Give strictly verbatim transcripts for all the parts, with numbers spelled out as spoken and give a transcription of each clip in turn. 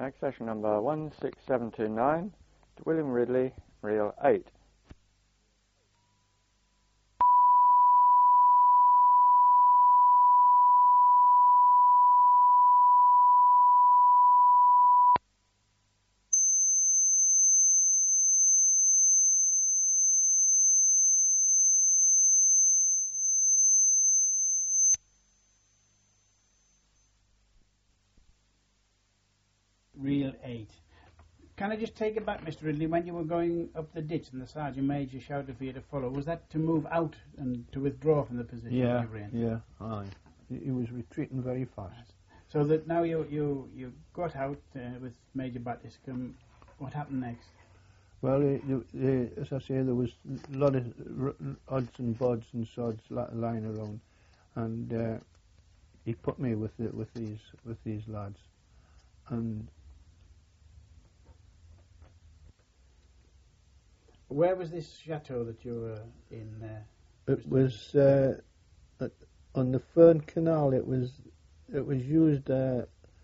Accession number one six seven two nine to William Ridley, reel eight. Reel eight. Can I just take it back, Mister Ridley? When you were going up the ditch and the sergeant major shouted for you to follow, was that to move out and to withdraw from the position yeah, you were in? Yeah, aye. He was retreating very fast. So that now you you, you got out uh, with Major Battiscombe. What happened next? Well, it, it, as I say, there was a lot of r odds and bods and sods lying around, and uh, he put me with the, with these with these lads, and. Where was this chateau that you were in? Uh, it was uh, at, on the Fern Canal. It was it was used. Uh,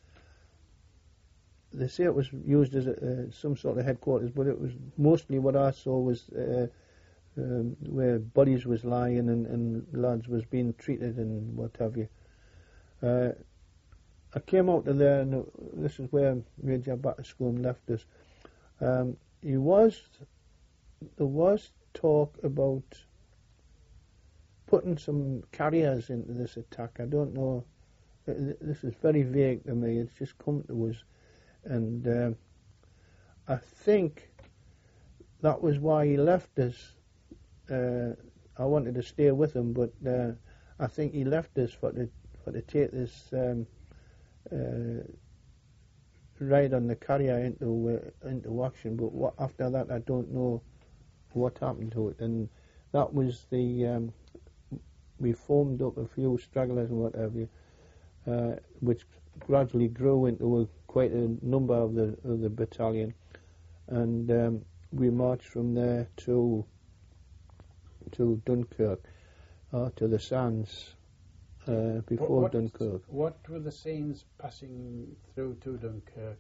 they say it was used as a, uh, some sort of headquarters, but it was mostly what I saw was uh, um, where bodies was lying and, and lads was being treated and what have you. Uh, I came out of there, and this is where Major Battiscombe left us. Um, he was. There was talk about putting some carriers into this attack. I don't know. This is very vague to me. It's just come to us. And uh, I think that was why he left us. Uh, I wanted to stay with him, but uh, I think he left us for to, for to take this um, uh, ride on the carrier into, uh, into action. But what, after that, I don't know what happened to it, and that was the um, we formed up a few stragglers and whatever, uh, which gradually grew into a, quite a number of the of the battalion, and um, we marched from there to to Dunkirk, uh, to the Sands uh, before what, Dunkirk. What were the scenes passing through to Dunkirk?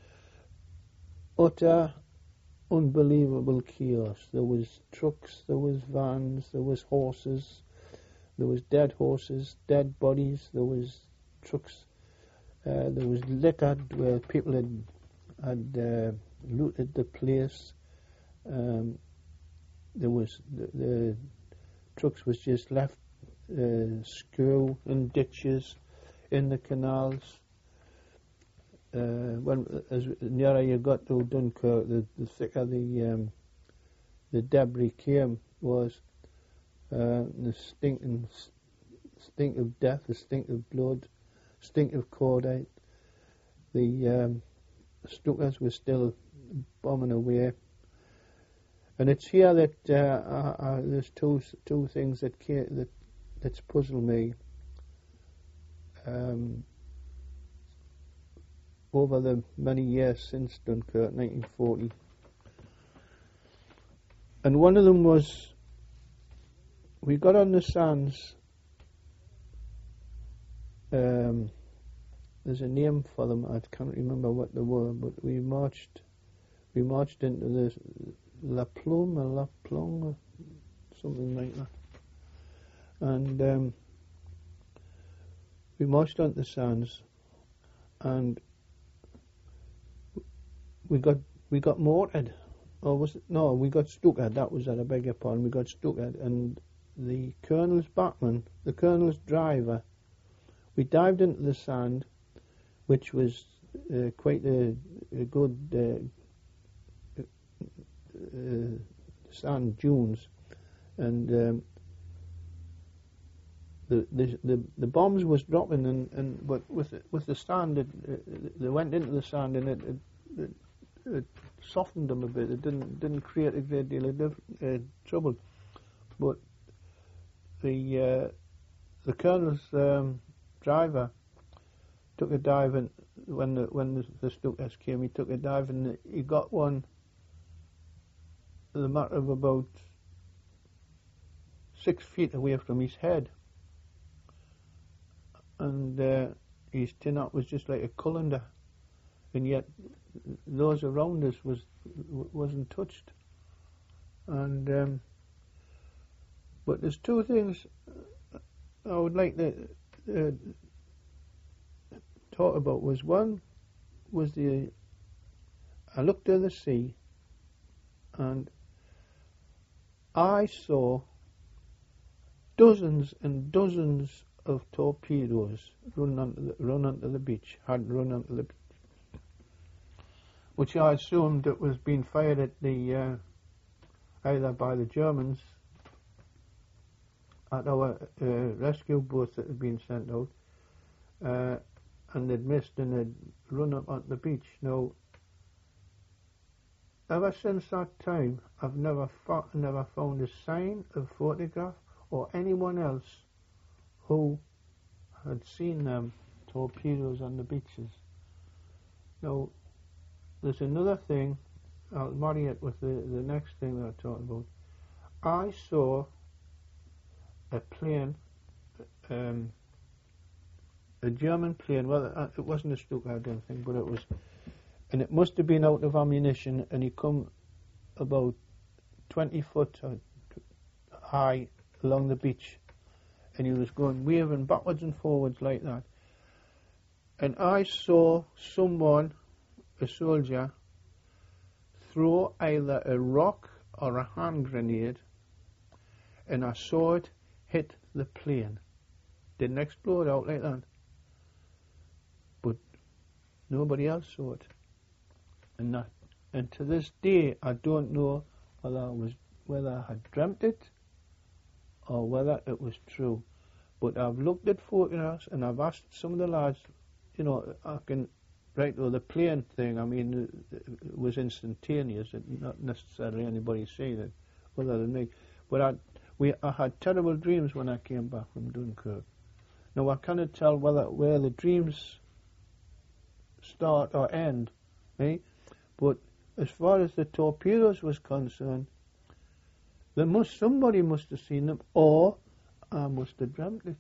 Utter unbelievable chaos. There was trucks, there was vans, there was horses, there was dead horses, dead bodies, there was trucks, uh, there was liquor where people had had uh, looted the place. Um, there was the, the trucks was just left uh, skew in ditches, in the canals. Uh, when as nearer you got to Dunkirk, the, the thicker the um, the debris came was. Uh, the stink and stink of death, the stink of blood, stink of cordite. The um, Stukas were still bombing away, and it's here that uh, uh, uh, there's two two things that that that's puzzled me. Um, over the many years since Dunkirk, nineteen forty. And one of them was, we got on the sands, um, there's a name for them, I can't remember what they were, but we marched, we marched into the La Plume or La Plonge, or something like that. And um, we marched onto the sands, and we got we got mortared, or was it? No, we got stuck at. That was at. I beg your pardon. We got stuck at, and the colonel's backman, the colonel's driver, we dived into the sand, which was uh, quite a, a good uh, uh, sand dunes, and um, the, the the the bombs was dropping, and and but with the, with the sand, it, it, they went into the sand, and it. it, it It softened them a bit. It didn't didn't create a great deal of uh, trouble. But the uh, the colonel's um, driver took a dive, and when the when the, the Stukas came, he took a dive, and he got one. The matter of about six feet away from his head, and uh, his tin hat was just like a colander. and yet those around us was wasn't touched. And um, but there's two things I would like to uh, talk about. Was one was the I looked at the sea, and I saw dozens and dozens of torpedoes run onto the, run onto the beach, had run onto the beach, which I assumed it was being fired at the uh, either by the Germans at our uh, rescue boats that had been sent out, uh, and they'd missed and they'd run up onto the beach. Now, ever since that time, I've never fo- never found a sign, a photograph, or anyone else who had seen them torpedoes on the beaches. Now, there's another thing. I'll marry it with the, the next thing that I talked about. I saw a plane, um, a German plane. Well, it wasn't a Stuka, I don't think, but it was, and it must have been out of ammunition. And he come about twenty foot high along the beach, and he was going waving backwards and forwards like that. And I saw someone, a soldier, throw either a rock or a hand grenade, and I saw it hit the plane. Didn't explode out like that, but nobody else saw it. And that, and to this day, I don't know whether I was whether I had dreamt it or whether it was true. But I've looked at photographs and I've asked some of the lads, you know, I can. Right, well, the plane thing, I mean, it was instantaneous. It not necessarily anybody seen it, other than me. But I, we, I had terrible dreams when I came back from Dunkirk. Now, I cannot tell whether where the dreams start or end, eh? But as far as the torpedoes was concerned, there must somebody must have seen them, or I must have dreamt it.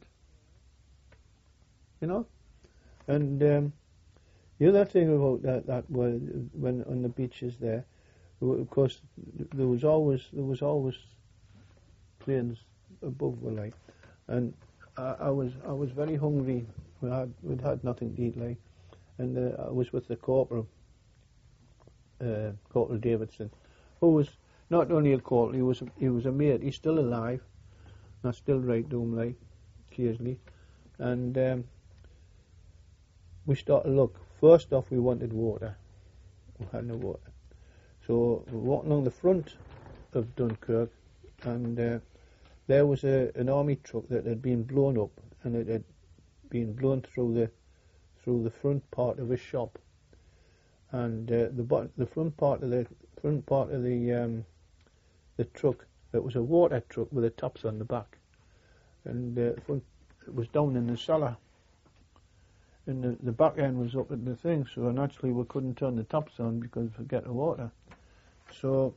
You know, and. Um, The other thing about that, that was when on the beaches there, of course, there was always there was always planes above the like, and I, I was I was very hungry. We had we'd had nothing to eat like, and uh, I was with the corporal, uh, Corporal Davidson, who was not only a corporal, he was he was a mate. He's still alive, and I still write to him like occasionally, and um, we started to look. First off, we wanted water. We had no water. So we walked along the front of Dunkirk, and uh, there was a, an army truck that had been blown up, and it had been blown through the through the front part of a shop. And uh, the bottom, the front part of the front part of the um, the truck, it was a water truck with the tops on the back, and uh, the front, it was down in the cellar. And the, the back end was up at the thing, so naturally we couldn't turn the tops on because we get the water. So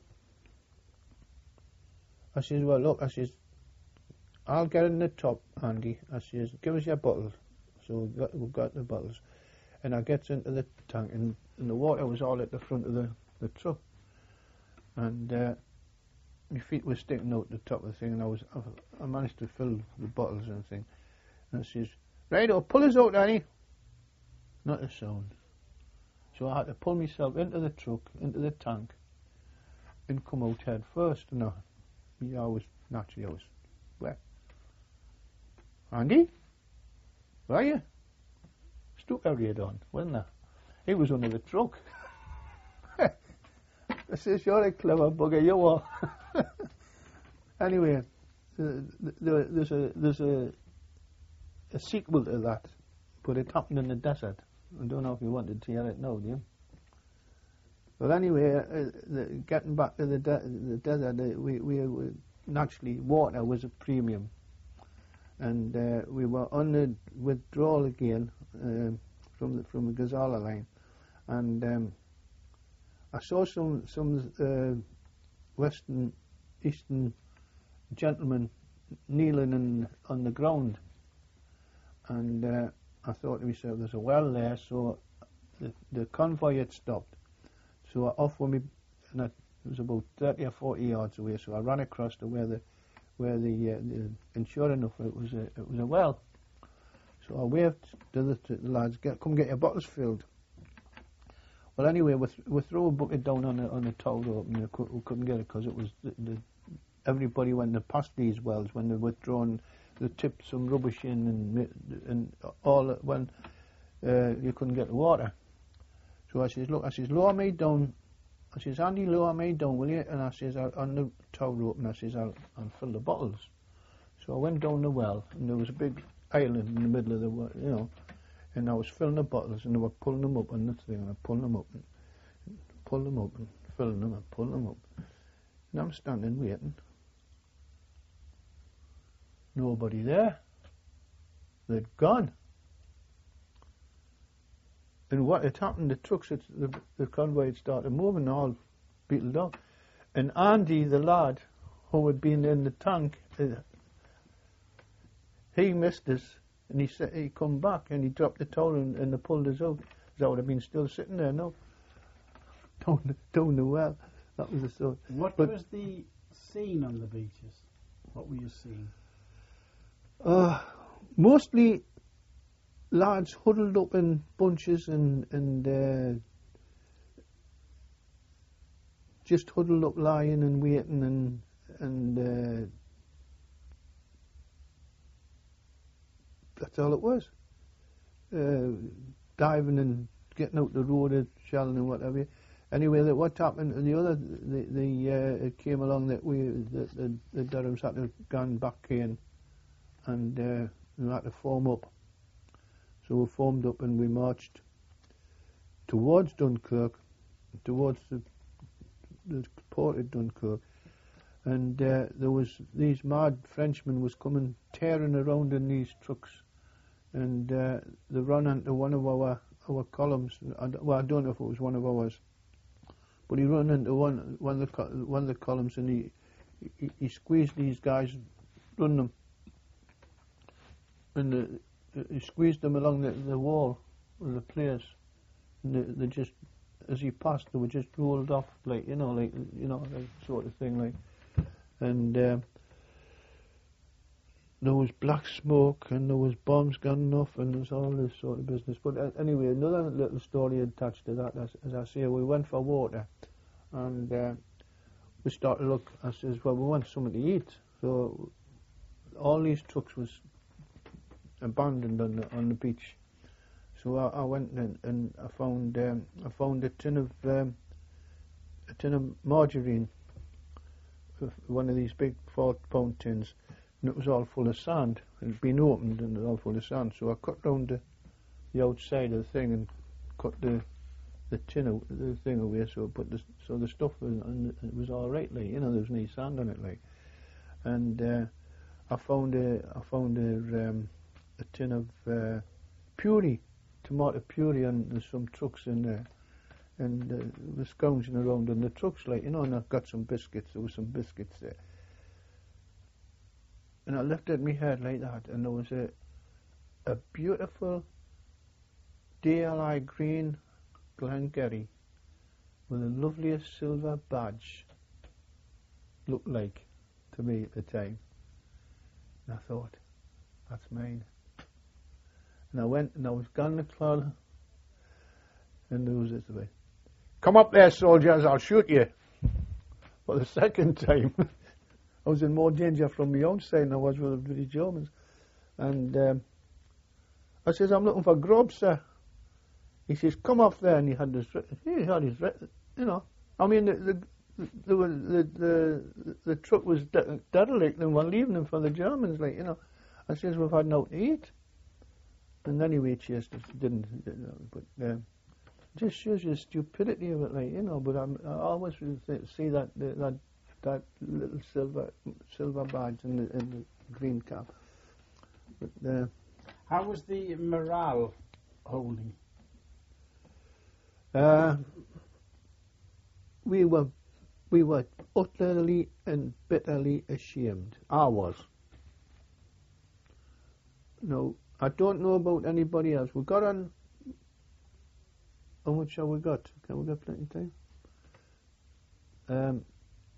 I says, well, look, I says, I'll get in the top, Andy. I says, give us your bottles. So we got, we got the bottles. And I gets into the tank, and, and the water was all at the front of the, the truck. And uh, my feet were sticking out the top of the thing, and I was I, I managed to fill the bottles and thing. And I says, right, oh, pull us out, Annie. Not a sound. So I had to pull myself into the truck, into the tank, and come out head first. And I, I was, naturally, I was wet. Andy? Where are you? Stuck out here, Don, wasn't I? He was under the truck. I says, you're a clever bugger, you are. Anyway, uh, there's a, there's a, a sequel to that, but it happened in the desert. I don't know if you wanted to hear it now, do you? But anyway, uh, the, getting back to the, de- the desert, uh, we, we, we naturally water was a premium, and uh, we were on the withdrawal again uh, from the from the Gazala line, and um, I saw some some uh, western eastern gentlemen kneeling in, on the ground, and. Uh, I thought to myself, there's a well there, so the, the convoy had stopped. So I off with me, and it was about thirty or forty yards away. So I ran across to where the where the, uh, the and sure enough it was a it was a well. So I waved to the, to the lads, get come get your bottles filled. Well, anyway, we, th- we threw a bucket down on the on the tow rope, and we, co- we couldn't get it because it was the, the everybody when they passed these wells, when they were thrown, they tipped some rubbish in, and and all when uh, you couldn't get the water. So I says, look, I says, lower me down. I says, Andy, lower me down, will you? And I says, I'll, on the tow rope, and I says, I'll, I'll fill the bottles. So I went down the well, and there was a big island in the middle of the well, you know, and I was filling the bottles, and they were pulling them up on the thing, and I pulled them up, and pull them up, and filling them, and pulling them up. And I'm standing waiting. Nobody there. They'd gone. And what had happened, the trucks, had, the, the convoy had started moving, all beetled up. And Andy, the lad who had been in the tank, uh, he missed us, and he said he come back, and he dropped the towel, and, and they pulled us out. That would have been still sitting there, no? Down the, down the well. That was the sort. What but, was the scene on the beaches? What were you seeing? Uh, mostly lads huddled up in bunches and and uh, just huddled up, lying and waiting, and and uh, that's all it was. Uh, diving and getting out the road, and shelling and whatever. Anyway, that what happened? The other, the the uh, it came along that we the the, the Durhams had to gone back in, and uh, we had to form up. So we formed up and we marched towards Dunkirk, towards the, the port of Dunkirk, and uh, there was these mad Frenchmen was coming tearing around in these trucks, and uh, they ran into one of our our columns. I, well, I don't know if it was one of ours, but he ran into one one of the one of the columns, and he he, he squeezed these guys, run them, and the. He squeezed them along the, the wall of the place, and they, they just, as he passed, they were just rolled off, like you know, like you know, like sort of thing, like. And um, there was black smoke, and there was bombs going off, and there was all this sort of business. But uh, anyway, another little story attached to that, as, as I say, we went for water, and uh, we started to look. I says, well, we want something to eat, so all these trucks was abandoned on the on the beach. So I, I went and, and I found um, I found a tin of um, a tin of margarine, one of these big four pound tins, and it was all full of sand. It had been opened and it was all full of sand. So I cut round the, the outside of the thing and cut the the tin of, the thing away. So I put the so the stuff was and it was all right, like you know, there was no sand on it, like. And uh, I found a I found a um, a tin of uh, puree, tomato puree, and there's some trucks in there, and uh, we're scrounging around in the trucks, like, you know, and I've got some biscuits, there was some biscuits there. And I lifted my head like that, and there was a a beautiful D L I green Glengarry with the loveliest silver badge, looked like to me at the time. And I thought, that's mine. And I went and I was gone the cloud, and there was this way, come up there, soldiers, I'll shoot you. For the second time, I was in more danger from my own side than I was with the British Germans. And um, I says, I'm looking for grub, sir. He says, come up there, and he had this, he had his, you know, I mean, the the the the, the, the truck was de- derelict, and we're leaving them for the Germans, like, you know. I says, we've had nothing to eat. And anyway, he just didn't, but uh, just shows you the stupidity of it, like, you know. But I'm, I always see that that that little silver silver badge in the, in the green cap. But uh, how was the morale holding? Uh, we were we were utterly and bitterly ashamed. I was. No. I don't know about anybody else. We got on how much have we got? Can we get plenty of time? Um,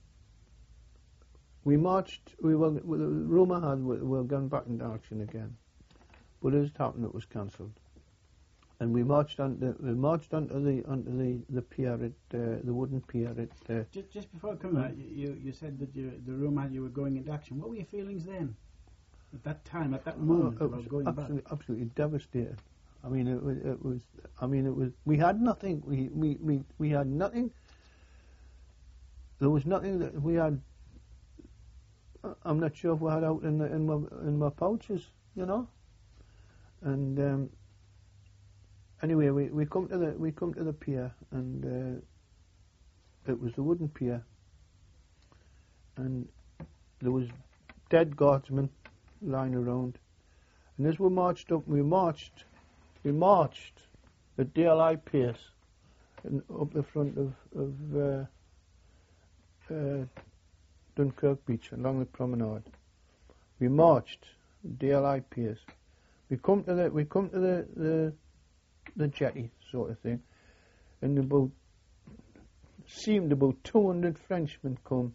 we marched, we were, the rumour had we were going back into action again. But as it happened, it was cancelled. And we marched on the, we marched onto the onto the, the pier at uh, the wooden pier at uh, Just, just before I come back, you, you said that you, the rumour had you were going into action. What were your feelings then? At that time, at that moment, it about was going absolutely, back? absolutely devastated. I mean, it was, it was. I mean, it was. We had nothing. We, we, we, we had nothing. There was nothing that we had. I'm not sure if we had out in the, in my in my pouches, you know. And um, anyway, we, we come to the we come to the pier, and uh, it was the wooden pier, and there was dead guardsmen lying around. And as we marched up, we marched, we marched at D L I pace, and up the front of of uh, uh, Dunkirk Beach along the promenade. We marched D L I pace. We come to the we come to the, the the jetty sort of thing, and about seemed about two hundred Frenchmen come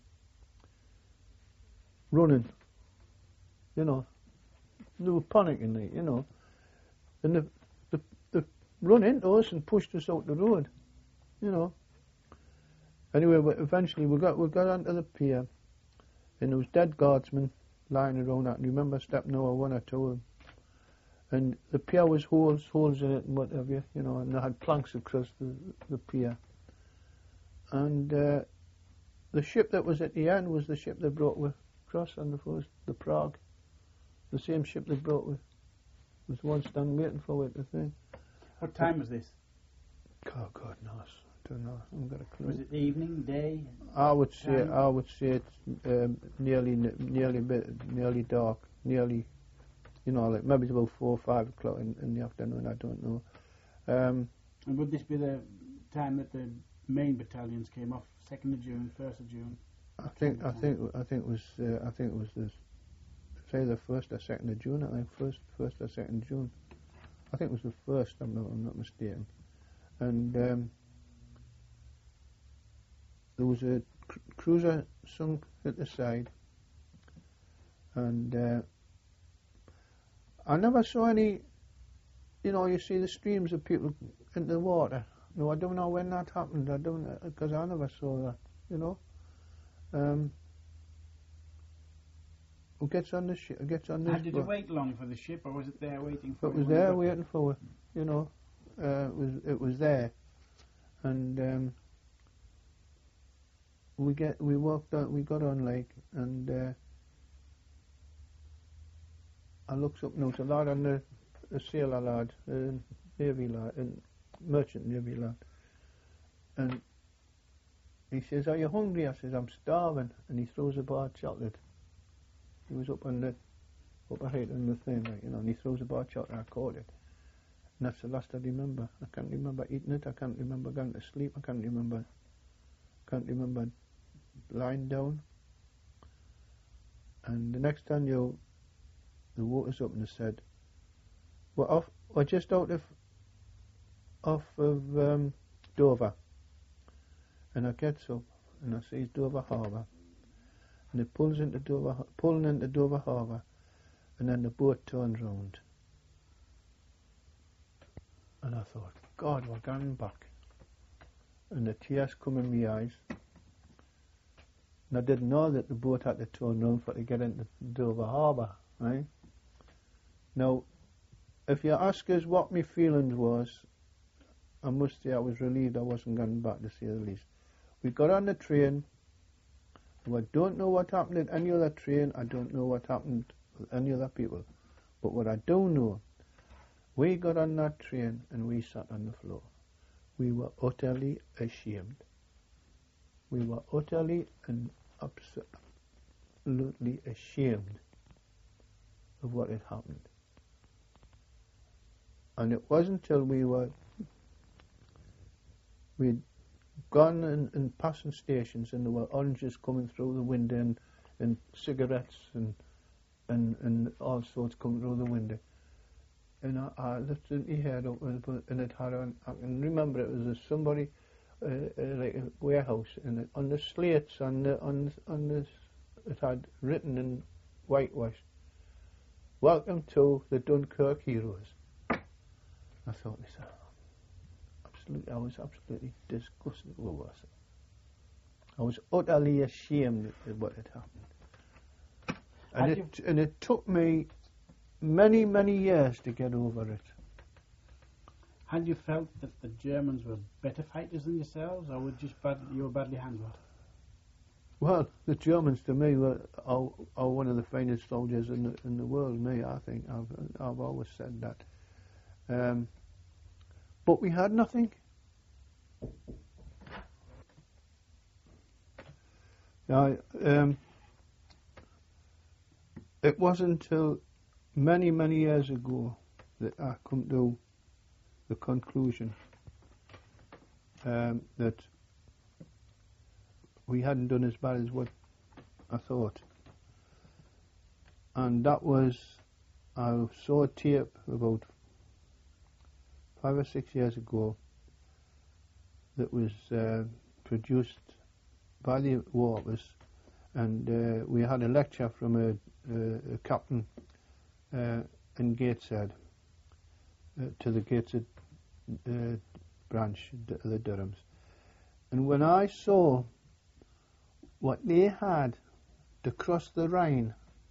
running. You know, they were panicking, like, you know, and they, they they run into us and pushed us out the road. You know. Anyway, we, eventually we got we got onto the pier, and there was dead guardsmen lying around that. And you remember stepping over one or two of them. And the pier was holes, holes in it and what have you, you know, and they had planks across the, the pier. And uh, the ship that was at the end was the ship they brought with across on the first, the Prague. The same ship they brought with. Was the one standing waiting for it, the thing. What time was this? Oh, God knows. I don't know. I haven't got a clue. Was it evening, day? I would say, time? I would say it's um, nearly, nearly, bit, nearly dark, nearly. You know, like maybe it's about four or five o'clock in, in the afternoon. I don't know. Um, And would this be the time that the main battalions came off? Second of June, first of June. I think, I think, I think it was, uh, I think it was this. Say the first or second of June. I think first, first or second of June. I think it was the first. I'm not, I'm not mistaken. And um, there was a cr- cruiser sunk at the side, and. Uh, I never saw any, you know, you see the streams of people into the water. No, I don't know when that happened. I don't, because I never saw that, you know. Um, who gets on the ship? Gets on this And did you boat. wait long for the ship, or was it there waiting for It you was when you there got waiting for it, you know. Uh, it was it was there, and um, we get we walked on, we got on lake, and. Uh, I looks up now, it's a lad on the a sailor lad, a navy lad, a merchant navy lad, and he says, "Are you hungry?" I says, "I'm starving," and he throws a bar of chocolate. He was up on the up ahead on the thing, like, you know, and he throws a bar of chocolate. I caught it, and that's the last I remember. I can't remember eating it. I can't remember going to sleep. I can't remember. Can't remember lying down. And the next time you. They woke us up and they said, "We're off. We're just out of off of um, Dover." And I gets up and I sees Dover Harbour, and it pulls into Dover, pulling into Dover Harbour, and then the boat turns round. And I thought, God, we're going back. And the tears come in my eyes. And I didn't know that the boat had to turn round for to get into Dover Harbour, right? Now, if you ask us what my feelings was, I must say I was relieved I wasn't going back, to say the least. We got on the train, and I don't know what happened at any other train, I don't know what happened with any other people. But what I do know, we got on that train and we sat on the floor. We were utterly ashamed. We were utterly and absolutely ashamed of what had happened. And it wasn't until we were, we'd gone and, and passing stations and there were oranges coming through the window and, and cigarettes and, and, and all sorts coming through the window. and I, I lifted my head up, and, and it had on, I can remember it was a somebody, uh, uh, like a warehouse, and it, on the slates, on the, on, on this, it had written in whitewash, "Welcome to the Dunkirk Heroes." I thought, myself, absolutely, I was absolutely disgusted with myself. I was utterly ashamed of what had happened. And Had it, and it took me many, many years to get over it. Had you felt that the Germans were better fighters than yourselves, or were just bad, you were badly handled? Well, the Germans to me were are, are one of the finest soldiers in the in the world. Me, I think I've I've always said that. Um, but we had nothing. Now, um, it wasn't until many, many years ago that I come to the conclusion um, that we hadn't done as bad as what I thought. And that was, I saw a tape about five or six years ago that was uh, produced by the War Office, and uh, we had a lecture from a, a, a captain uh, in Gateshead uh, to the Gateshead uh, branch, the, the Durhams. And when I saw what they had to cross the Rhine,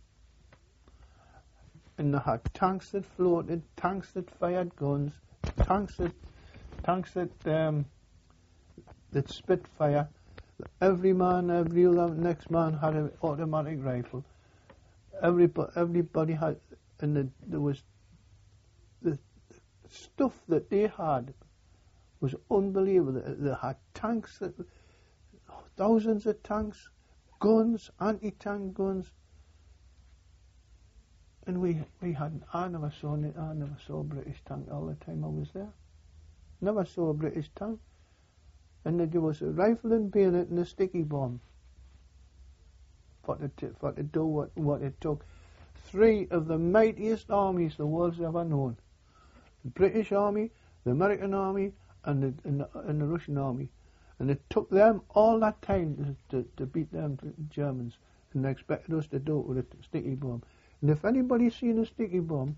and they had tanks that floated, tanks that fired guns, tanks that tanks that um, that spit fire. Every man, every next man had an automatic rifle. Everybody, everybody had, and the, there was the stuff that they had was unbelievable. They had tanks, that, thousands of tanks, guns, anti-tank guns, and we we hadn't. I never saw it. I never saw a British tank all the time I was there. Never saw a British tank. And there was a rifle and bayonet and a sticky bomb for to, for to do what, what it took. Three of the mightiest armies the world's ever known. The British Army, the American Army, and the, and the, and the Russian Army. And it took them all that time to, to, to beat them Germans. And they expected us to do it with a sticky bomb. And if anybody's seen a sticky bomb,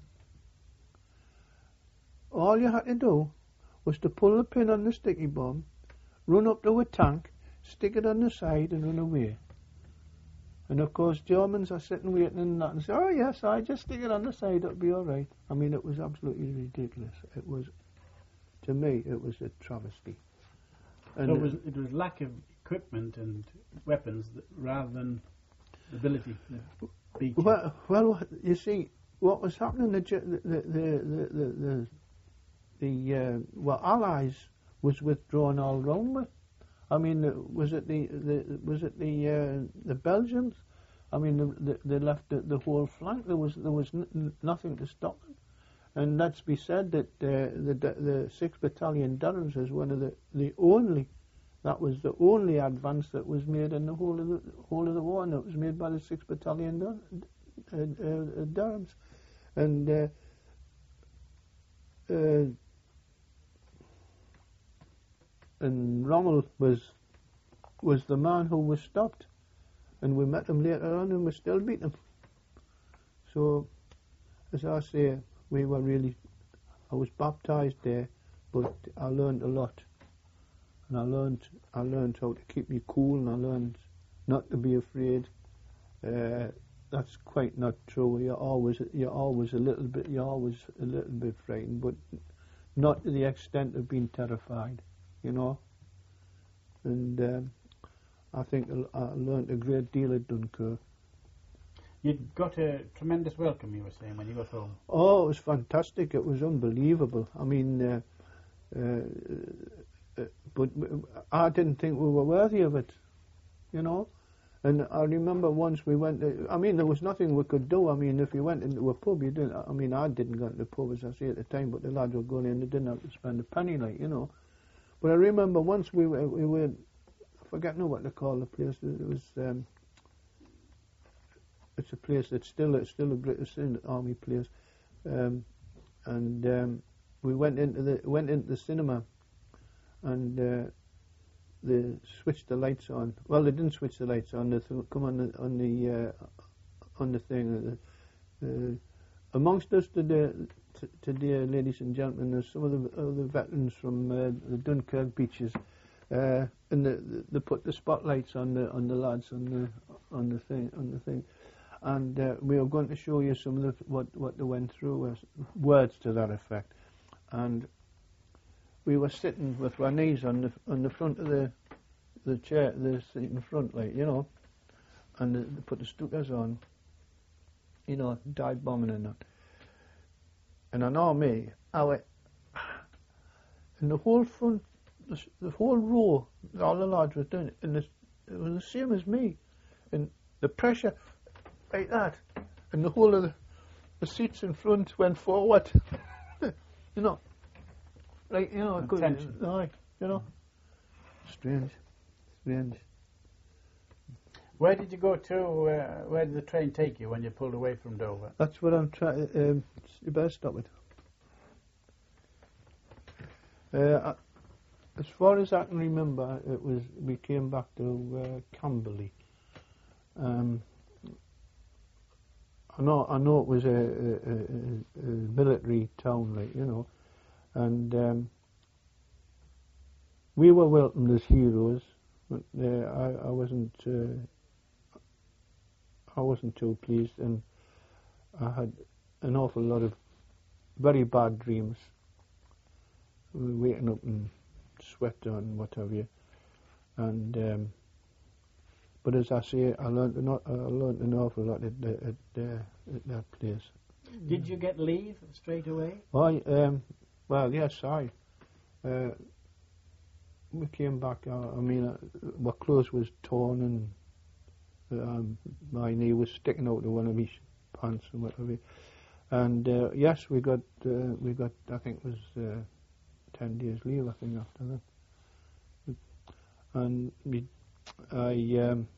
all you had to do was to pull the pin on the sticky bomb, run up to a tank, stick it on the side and run away. And of course Germans are sitting waiting and that and say, "Oh yes, I just stick it on the side, it'll be alright." I mean, it was absolutely ridiculous. It was, to me, it was a travesty. And so it was, it was lack of equipment and weapons that, rather than ability to beat you. Well, well, you see, what was happening, the the the the the, the, the uh, well, Allies was withdrawn all round with. I mean, uh, was it the, the was it the uh, the Belgians? I mean, the, the, they left the, the whole flank. There was there was n nothing to stop them. And let's be said that uh, the the sixth Battalion Durhams is one of the the only, that was the only advance that was made in the whole of the whole of the war, and it was made by the sixth Battalion Dur uh, uh, Durhams, and. Uh, uh, And Rommel was was the man who was stopped, and we met him later on, and we still beat him. So, as I say, we were really. I was baptized there, but I learned a lot, and I learned I learned how to keep me cool, and I learned not to be afraid. Uh, that's quite not true. You're always you're always a little bit you're always a little bit frightened, but not to the extent of being terrified. You know, and um, I think I learned a great deal at Dunkirk. You got a tremendous welcome, you were saying, when you got home. Oh, it was fantastic. It was unbelievable. I mean, uh, uh, uh, but I didn't think we were worthy of it, you know. And I remember once we went, to, I mean, there was nothing we could do. I mean, if you went into a pub, you didn't, I mean, I didn't go into the pub, as I say, at the time, but the lads were going in, they didn't have to spend a penny, like, you know. But I remember once we were, we were, I forget now what they call the place. It was, um, it's a place that's still, it's still a British Army place, um, and um, we went into the went into the cinema, and uh, they switched the lights on. Well, they didn't switch the lights on. They th- come on the on the uh, on the thing. Uh, uh, amongst us today, t- today, ladies and gentlemen, there's some of the other veterans from uh, the Dunkirk beaches, uh, and the, the, they put the spotlights on the on the lads on the on the thing on the thing, and uh, we are going to show you some of the, what what they went through, uh, words to that effect, and we were sitting with our knees on the on the front of the the chair, the seat in front, like, you know, and they, they put the Stukas on, you know, dive bombing and that. And I know me, I went, and the whole front, the, the whole row, all the lads were doing it, and it was the same as me, and the pressure like that, and the whole of the, the seats in front went forward, you know. Like, you know, I couldn't, like, you know, strange, strange. Where did you go to, uh, where did the train take you when you pulled away from Dover? That's what I'm trying, um, you better stop it. Uh, I, as far as I can remember, it was, we came back to uh, Camberley. Um, I know, I know it was a, a, a, a military town, like, you know. And um, we were welcomed as heroes, but uh, I, I wasn't. Uh, I wasn't too pleased, and I had an awful lot of very bad dreams. We were waking up in sweat and what have you. And um, but as I say, I learned an, I learned an awful lot at, at, uh, at that place. Did you get leave straight away? I um. Well, yes, I. Uh, we came back. Uh, I mean, uh, my clothes was torn, and uh, um, my knee was sticking out of one of my pants and whatever. And uh, yes, we got uh, we got. I think it was uh, ten days leave. I think after that. And we, I um,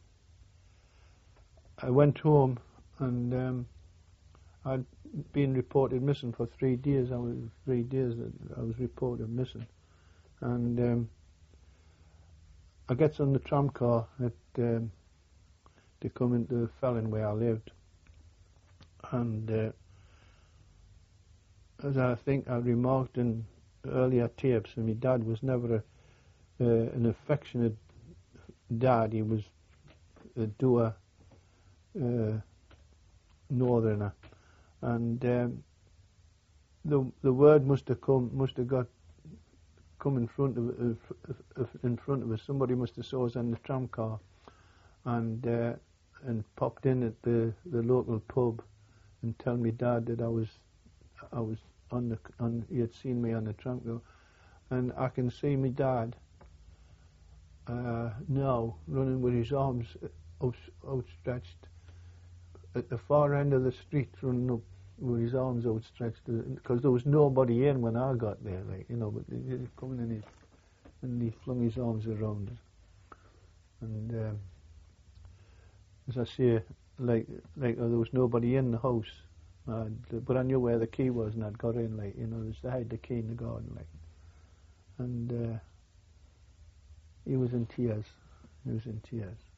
I went home, and um, I'd been reported missing for three days. I was three days that I was reported missing, and um, I gets on the tram car at, um, to come into Felling where I lived, and uh, as I think I remarked in earlier tapes, and my dad was never a, uh, an affectionate dad. He was a dour uh, northerner. And um, the the word must have come, must have got come in front of, uh, in front of us. Somebody must have saw us in the tram car, and uh, and popped in at the, the local pub, and tell me dad that I was I was on the on. He had seen me on the tram car, and I can see my dad uh, now running with his arms out, outstretched at the far end of the street, running up with his arms outstretched, because there was nobody in when I got there, like, you know, but he was coming in, he, and he flung his arms around us. And um, as I say, like, like oh, there was nobody in the house, uh, but I knew where the key was, and I'd got in, like, you know, I had the key in the garden, like, and uh, he was in tears, he was in tears.